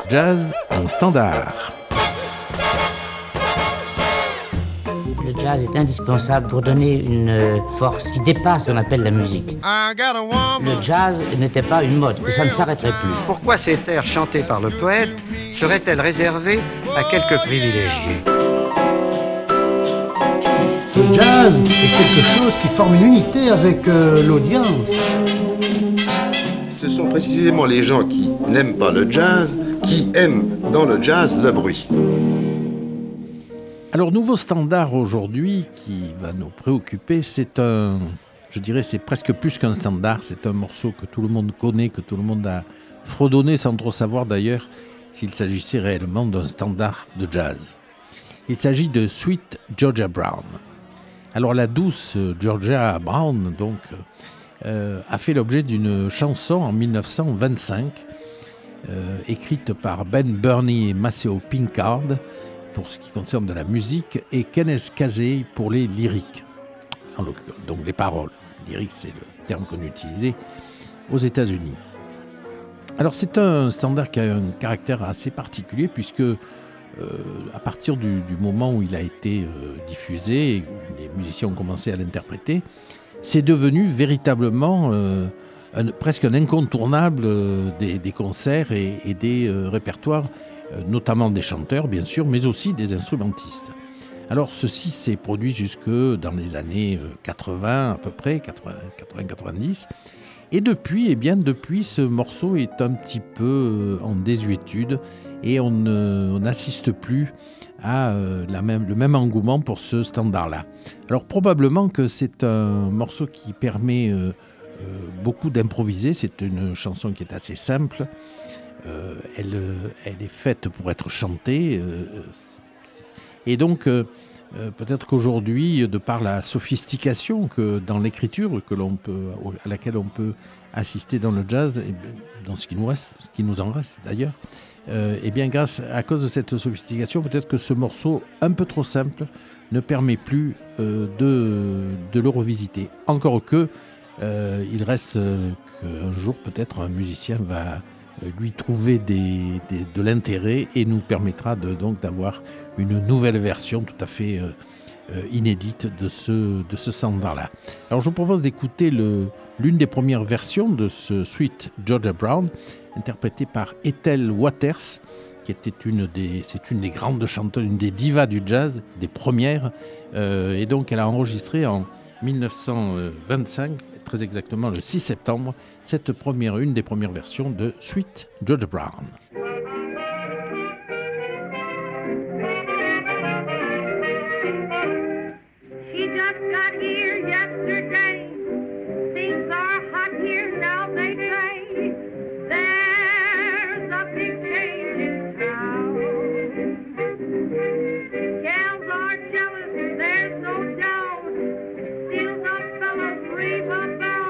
jazz en standard. Le jazz est indispensable pour donner une force qui dépasse ce qu'on appelle la musique. Le jazz n'était pas une mode, et ça ne s'arrêterait plus. Pourquoi ces airs chantés par le poète seraient-elles réservées à quelques privilégiés ? Le jazz est quelque chose qui forme une unité avec l'audience. Ce sont précisément les gens qui n'aiment pas le jazz qui aiment dans le jazz le bruit. Alors, nouveau standard aujourd'hui qui va nous préoccuper, c'est presque plus qu'un standard, c'est un morceau que tout le monde connaît, que tout le monde a fredonné sans trop savoir d'ailleurs s'il s'agissait réellement d'un standard de jazz. Il s'agit de Sweet Georgia Brown. Alors, la douce Georgia Brown, donc, a fait l'objet d'une chanson en 1925, écrite par Ben Burney et Maceo Pinkard, pour ce qui concerne de la musique, et Kenneth Casey pour les lyriques, donc les paroles. Lyrique, c'est le terme qu'on utilise aux États-Unis. Alors c'est un standard qui a un caractère assez particulier, puisque à partir du moment où il a été diffusé, et où les musiciens ont commencé à l'interpréter, c'est devenu véritablement presque un incontournable des concerts et des répertoires, notamment des chanteurs, bien sûr, mais aussi des instrumentistes. Alors, ceci s'est produit jusque dans les années 80, à peu près, 80-90. Et depuis, ce morceau est un petit peu en désuétude et on n'assiste plus à le même engouement pour ce standard-là. Alors, probablement que c'est un morceau qui permet beaucoup d'improviser. C'est une chanson qui est assez simple. Elle est faite pour être chantée et donc peut-être qu'aujourd'hui, de par la sophistication que dans l'écriture à laquelle on peut assister dans le jazz, et dans ce qui nous en reste d'ailleurs, à cause de cette sophistication, peut-être que ce morceau un peu trop simple ne permet plus de le revisiter. Encore que il reste qu'un jour peut-être un musicien va lui trouver de l'intérêt et nous permettra donc d'avoir une nouvelle version tout à fait inédite de ce standard-là. Alors je vous propose d'écouter l'une des premières versions de ce Sweet Georgia Brown, interprétée par Ethel Waters, qui était une des grandes chanteuses, une des divas du jazz, des premières, et donc elle a enregistré en 1925, très exactement le 6 septembre, une des premières versions de Sweet Georgia Brown. She just got here yesterday. Things are hot here now, they say. There's a big change in town. Gals are jealous, there's no doubt. Still the fellas rave about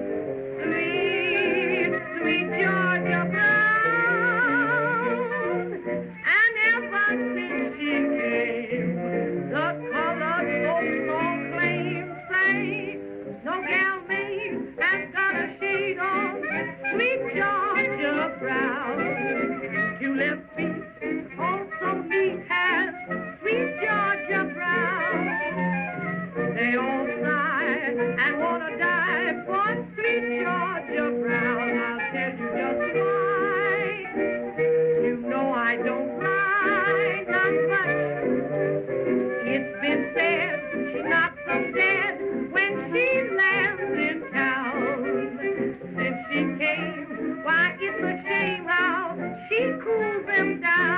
sweet Georgia Brown. And ever since she came, the colored folks all say no gal me has got a shade on sweet Georgia Brown. Julep feet, also me has sweet Georgia Brown. They all sigh and wanna die for sweet Georgia Brown. I'll tell you just why. You know I don't mind not much. It's been said she's not so dead when she lands in town. Since she came, why it's a shame how she cools them down.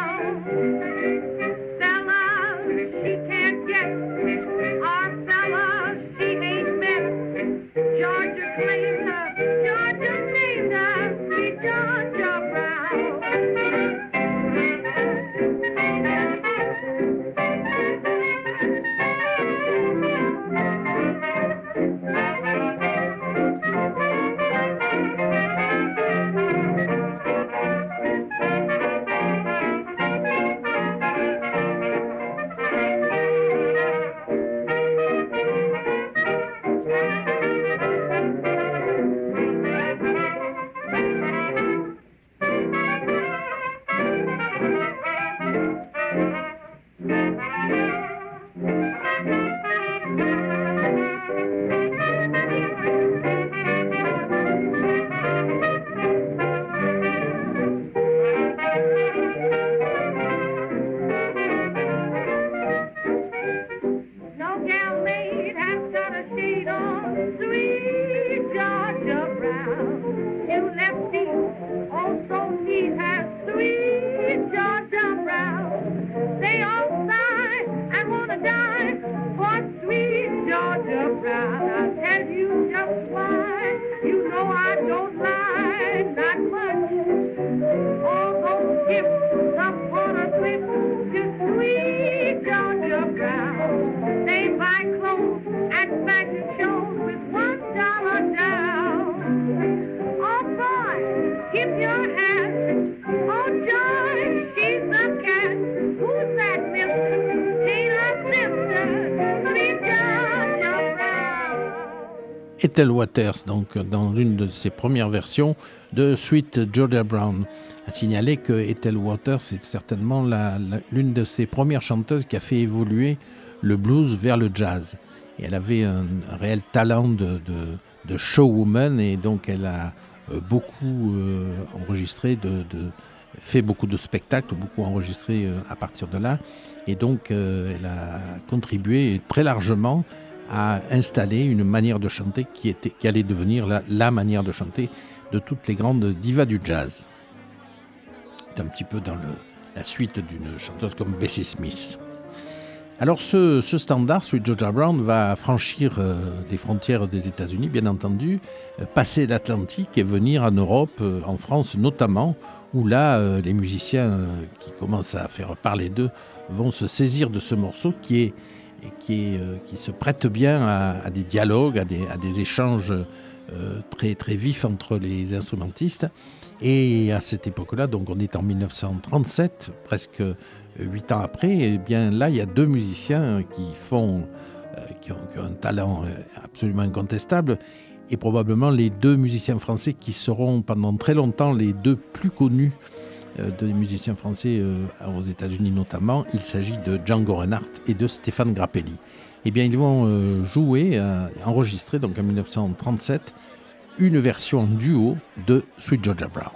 Ethel Waters, donc dans une de ses premières versions de Sweet Georgia Brown. À signaler que Ethel Waters est certainement l'une de ces premières chanteuses qui a fait évoluer le blues vers le jazz. Et elle avait un réel talent de showwoman, et donc elle a beaucoup enregistré, fait beaucoup de spectacles, beaucoup enregistré à partir de là. Et donc elle a contribué très largement à installer une manière de chanter qui allait devenir la manière de chanter de toutes les grandes divas du jazz. C'est un petit peu dans la suite d'une chanteuse comme Bessie Smith. Alors ce standard, Sweet Georgia Brown, va franchir les frontières des États-Unis, bien entendu, passer l'Atlantique et venir en Europe, en France notamment, où là, les musiciens qui commencent à faire parler d'eux vont se saisir de ce morceau qui se prête bien à des dialogues, à des échanges très, très vifs entre les instrumentistes. Et à cette époque-là, donc on est en 1937, presque 8 ans après, et bien là, il y a deux musiciens qui ont un talent absolument incontestable, et probablement les deux musiciens français qui seront pendant très longtemps les deux plus connus des musiciens français aux États-Unis notamment. Il s'agit de Django Reinhardt et de Stéphane Grappelli. Eh bien, ils vont enregistrer donc en 1937 une version en duo de Sweet Georgia Brown.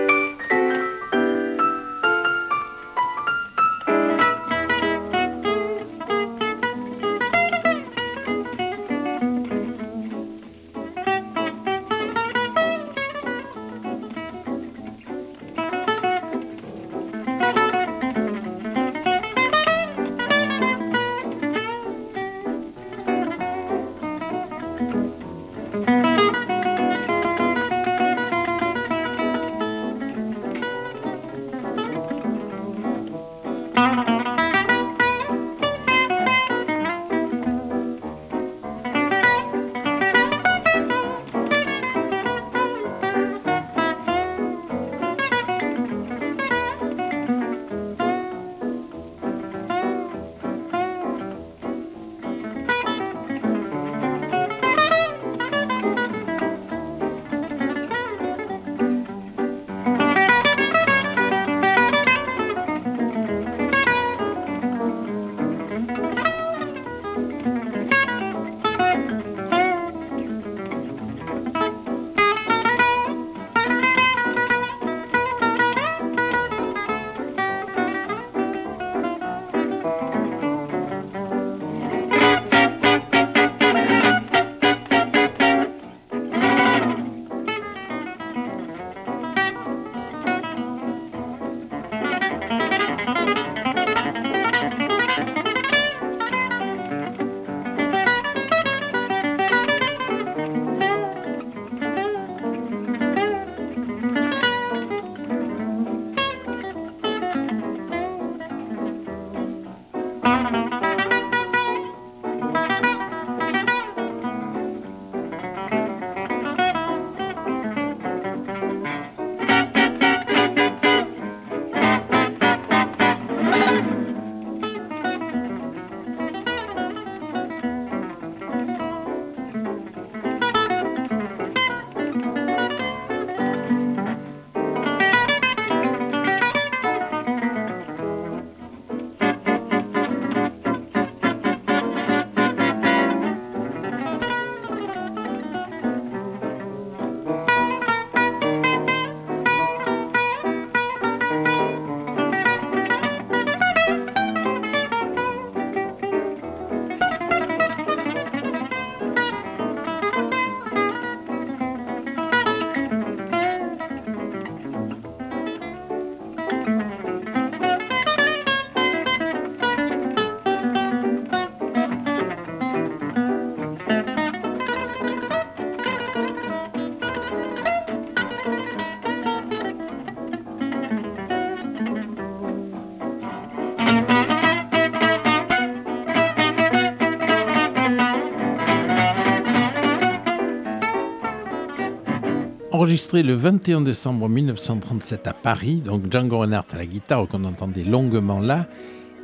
Enregistré le 21 décembre 1937 à Paris, donc Django Reinhardt à la guitare qu'on entendait longuement là,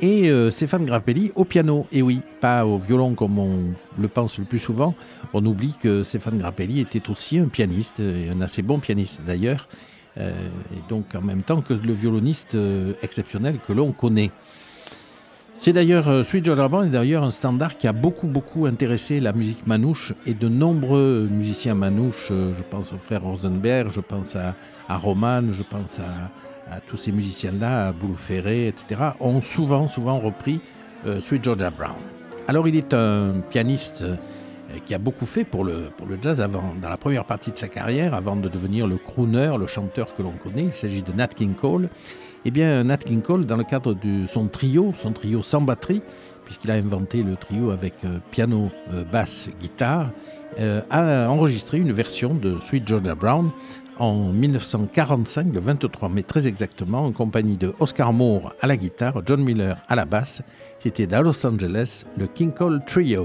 et Stéphane Grappelli au piano. Et oui, pas au violon comme on le pense le plus souvent. On oublie que Stéphane Grappelli était aussi un pianiste, et un assez bon pianiste d'ailleurs, et donc en même temps que le violoniste exceptionnel que l'on connaît. C'est d'ailleurs, Sweet Georgia Brown est d'ailleurs un standard qui a beaucoup intéressé la musique manouche et de nombreux musiciens manouches, je pense au frère Rosenberg, je pense à Roman, je pense à tous ces musiciens-là, à Boulou Ferré, etc., ont souvent repris Sweet Georgia Brown. Alors il est un pianiste qui a beaucoup fait pour le jazz dans la première partie de sa carrière, avant de devenir le crooner, le chanteur que l'on connaît. Il s'agit de Nat King Cole. Eh bien, Nat King Cole, dans le cadre de son trio sans batterie, puisqu'il a inventé le trio avec piano, basse, guitare, a enregistré une version de Sweet Georgia Brown en 1945, le 23 mai très exactement, en compagnie de Oscar Moore à la guitare, John Miller à la basse. C'était à Los Angeles, le King Cole Trio.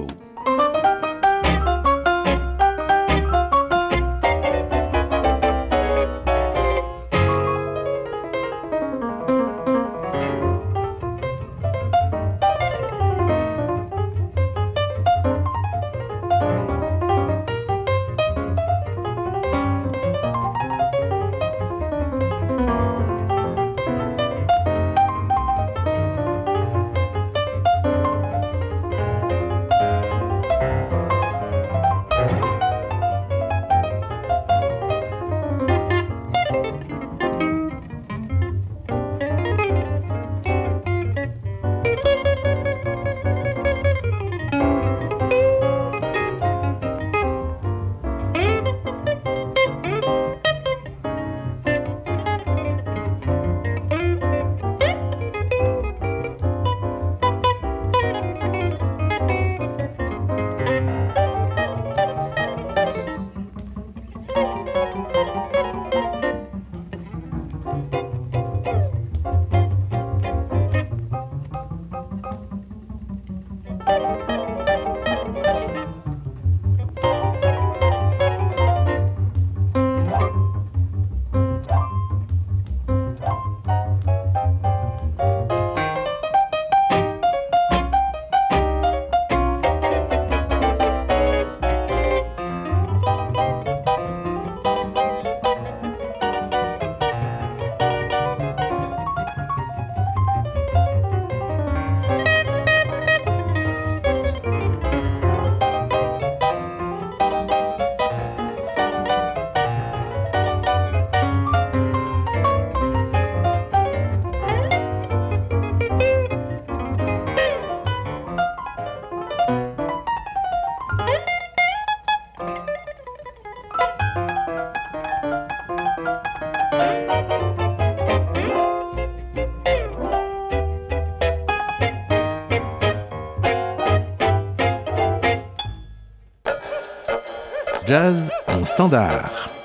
Jazz en standard.